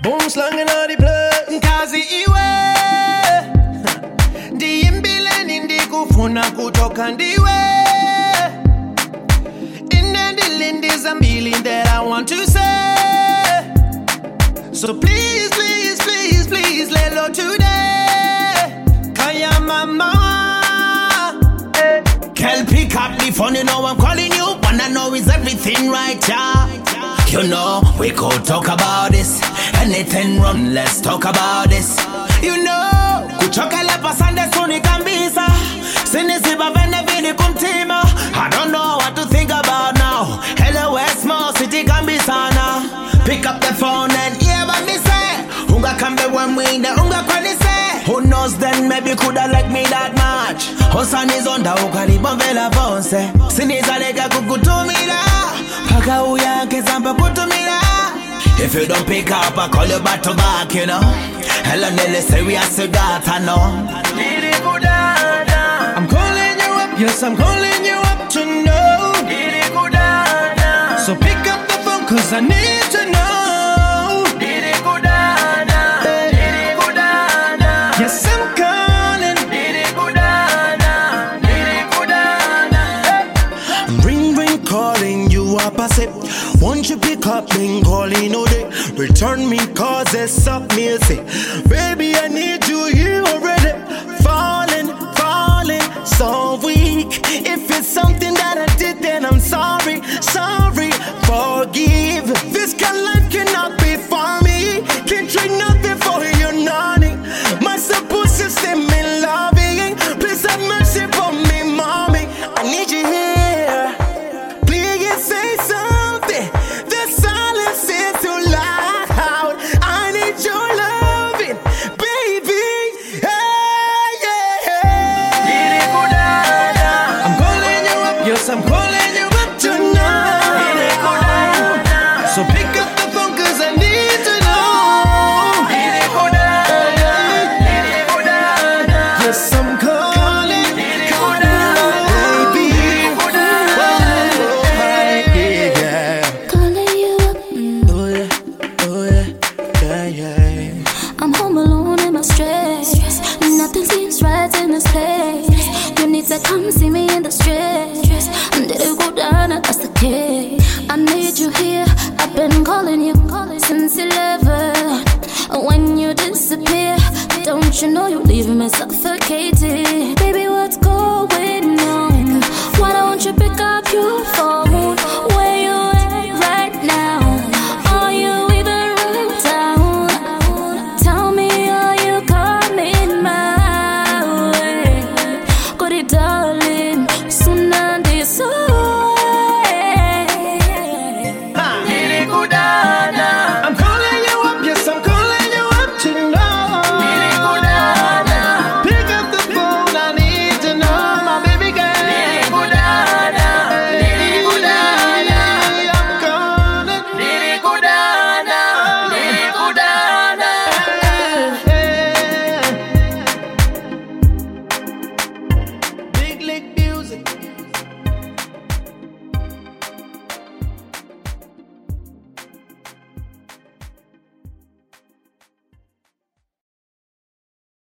Boom slang in all the place. Kazi iwe Diimbile nindi kufuna kutoka ndiwe Inendilindi zambili that I want to say. So please, please, please, please, lelo today. Kaya mama Kel pick up the phone, you know I'm calling you. Wanna know is everything right, yeah? You know, we could talk about this. Anything wrong, let's talk about this. You know, kuchoka lepa sande suni kambisa. Sinisiba vene vini kumtima. I don't know what to think about now. Hello Westmore City kambisa now. Pick up the phone and hear what me say. Unga kambe wemwinde, unga kwani say. Who knows then maybe coulda like me that much. Hosan is on the ukaribo vela ponse. Sinisa lega kukutumila. Paka uyanke zampa kutumila. If you don't pick up, I call you back to back, you know. Hello, Nelly, say we are Segata, no. I'm calling you up, yes, I'm calling you up to know. So pick up the phone, cause I need to know. Yes, I'm calling. Ring, ring, calling you up, I say. Won't you pick up, been calling all day. Return me cause it's up music. Baby, I need you here already. Falling, falling, so weak. If it's something that I did, then I'm sorry, sorry. Forgive. This kind of life cannot be for me. Can't trade nothing for you, naughty. My support system in lobbying. Please have mercy for me, mommy. I need you here. Please say something. The silence is too loud. I need your loving, baby. Hey, yeah, yeah. I'm calling you up, yes, I'm calling you up tonight. So pick up the phone, cause I need to know. Yes, I'm calling, baby. Yeah. Calling you up. Oh yeah. I'm home alone in my stress. Nothing seems right in this place. You need to come see me in the stress. Did it go down? That's the case. I need you here. I've been calling you since 11. When you disappear, don't you know you're leaving me suffocating?